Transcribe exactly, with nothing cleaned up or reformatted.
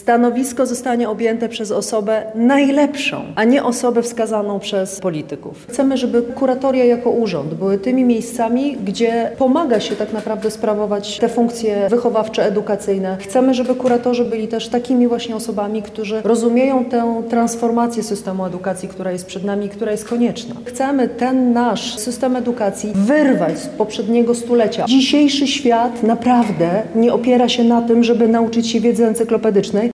stanowisko zostanie objęte przez osobę najlepszą, a nie osobę wskazaną przez polityków. Chcemy, żeby kuratoria jako urząd były tymi miejscami, gdzie pomaga się tak naprawdę sprawować te funkcje wychowawcze, edukacyjne. Chcemy, żeby kuratorzy byli też takimi właśnie osobami, którzy rozumieją tę transformację systemu edukacji, która jest przed nami, która jest konieczna. Chcemy ten nasz system edukacji wyrwać z poprzedniego stulecia. Dzisiejszy świat naprawdę nie opiera się na tym, żeby nauczyć się wiedzy encyklopedycznej,